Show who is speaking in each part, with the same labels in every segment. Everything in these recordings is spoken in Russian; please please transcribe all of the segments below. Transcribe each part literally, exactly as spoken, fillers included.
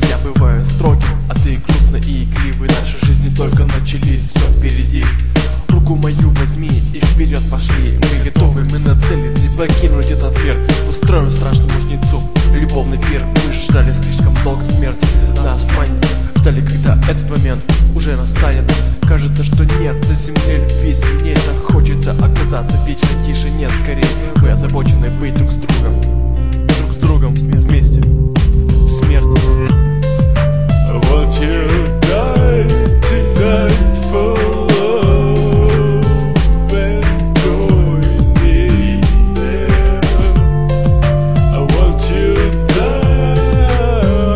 Speaker 1: я бываю строгим, а ты грустный и игривый. Наши жизни только начались, все впереди. Руку мою возьми и вперед пошли. Мы готовы, мы нацелились не покинуть этот мир. Устроим страшную жнецу, любовный пир. Мы ждали слишком долго смерти, нас манит. Ждали, когда этот момент уже настанет. Кажется, что нет на земле любви сильнее. Так хочется оказаться в вечной тишине. Скорее, мы озабочены быть друг с другом, друг с другом вместе в смерти.
Speaker 2: I want you to die tonight for love and join me there. I want you to die,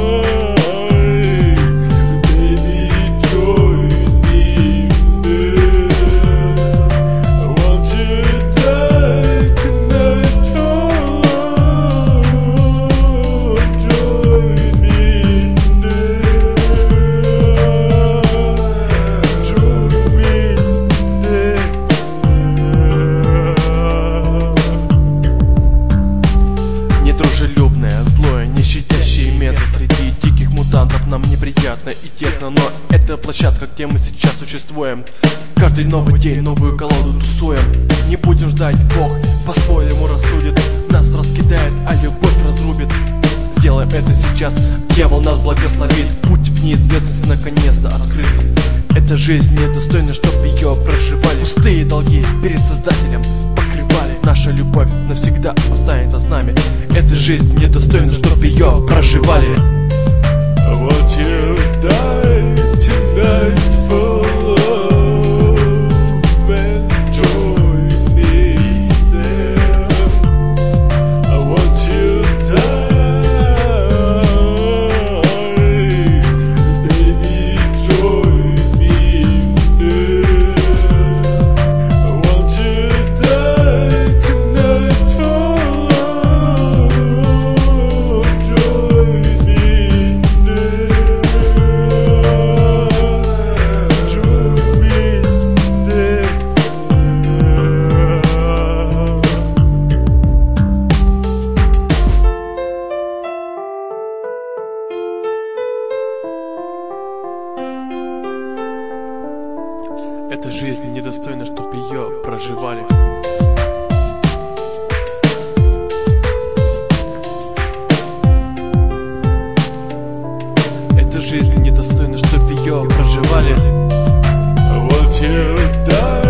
Speaker 2: baby, join me there. I want you to die tonight for love, join me there.
Speaker 1: Недружелюбное, злое, не щадящее место среди диких мутантов нам неприятно и тесно. Но это площадка, где мы сейчас существуем. Каждый новый день новую колоду тусуем. Не будем ждать, Бог по-своему рассудит. Нас раскидает, а любовь разрубит. Сделаем это сейчас, дьявол нас благословит. Путь в неизвестность наконец-то открыт. Эта жизнь недостойна, чтоб ее проживали. Пустые долги перед Создателем покрывали. Наша любовь навсегда останется с нами. Эта жизнь недостойна, чтоб ее проживали.
Speaker 2: I want you to die tonight for love and join me there. I want you to die, baby, join me there. I want you to die tonight for love, join me there. Join me there.
Speaker 1: Эта жизнь недостойна, чтоб ее проживали. Эта жизнь недостойна, чтоб ее проживали.
Speaker 2: I want you to die.